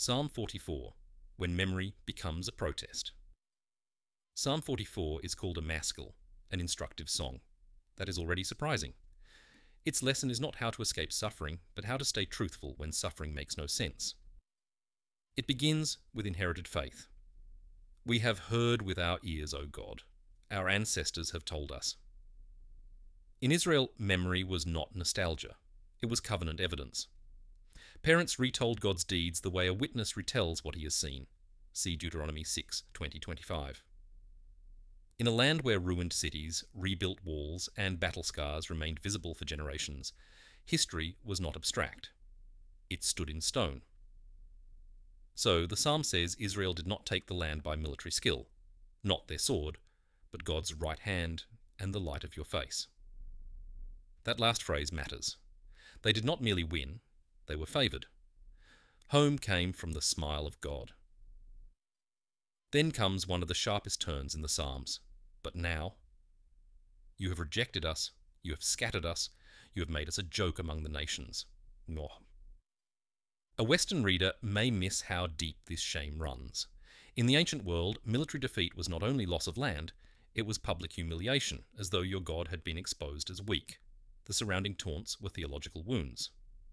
Psalm 44, when memory becomes a protest. Psalm 44 is called a maskil, an instructive song. That is already surprising. Its lesson is not how to escape suffering, but how to stay truthful when suffering makes no sense. It begins with inherited faith. We have heard with our ears, O God. Our ancestors have told us. In Israel, memory was not nostalgia. It was covenant evidence. Parents retold God's deeds the way a witness retells what he has seen. See Deuteronomy 6:20-25. In a land where ruined cities, rebuilt walls, and battle scars remained visible for generations, history was not abstract. It stood in stone. So the psalm says Israel did not take the land by military skill, not their sword, but God's right hand and the light of your face. That last phrase matters. They did not merely win, they were favoured. Home came from the smile of God. Then comes one of the sharpest turns in the Psalms. But now, you have rejected us, you have scattered us, you have made us a joke among the nations. Mwah. A Western reader may miss how deep this shame runs. In the ancient world, military defeat was not only loss of land, it was public humiliation, as though your God had been exposed as weak. The surrounding taunts were theological wounds.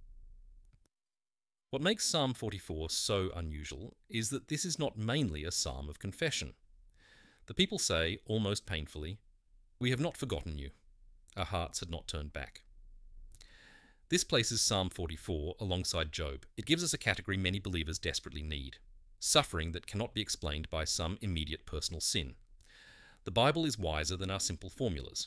What makes Psalm 44 so unusual is that this is not mainly a psalm of confession. The people say, almost painfully, "We have not forgotten you. Our hearts had not turned back." This places Psalm 44 alongside Job. It gives us a category many believers desperately need: suffering that cannot be explained by some immediate personal sin. The Bible is wiser than our simple formulas.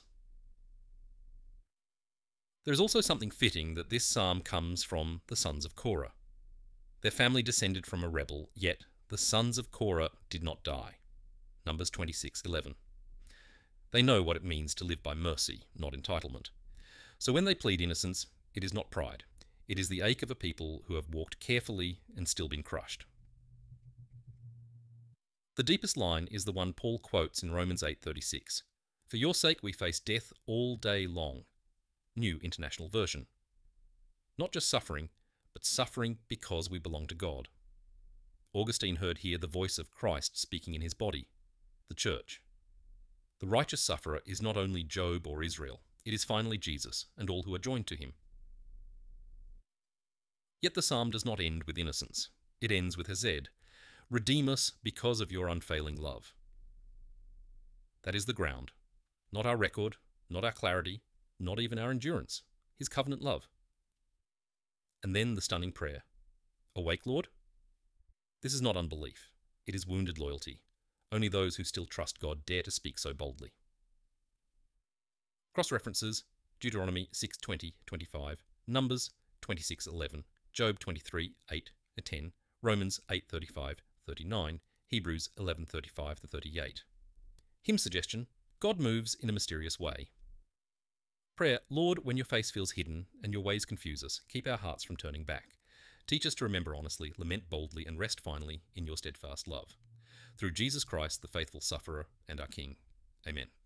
There is also something fitting that this psalm comes from the sons of Korah. Their family descended from a rebel, yet the sons of Korah did not die. Numbers 26:11. They know what it means to live by mercy, not entitlement. So when they plead innocence, it is not pride. It is the ache of a people who have walked carefully and still been crushed. The deepest line is the one Paul quotes in Romans 8:36. "For your sake we face death all day long." New International Version. Not just suffering, but suffering because we belong to God. Augustine heard here the voice of Christ speaking in his body, the church. The righteous sufferer is not only Job or Israel, it is finally Jesus and all who are joined to him. Yet the psalm does not end with innocence. It ends with Hesed. "Redeem us because of your unfailing love." That is the ground. Not our record, not our clarity, not even our endurance. His covenant love. And then the stunning prayer. "Awake, Lord?" This is not unbelief. It is wounded loyalty. Only those who still trust God dare to speak so boldly. Cross-references: Deuteronomy 6:20-25, Numbers 26:11, Job 23:8-10, Romans 8:35-39, Hebrews 11:35-38. Hymn suggestion: God moves in a mysterious way. Prayer: Lord, when your face feels hidden and your ways confuse us, keep our hearts from turning back. Teach us to remember honestly, lament boldly, and rest finally in your steadfast love. Through Jesus Christ, the faithful sufferer and our King. Amen.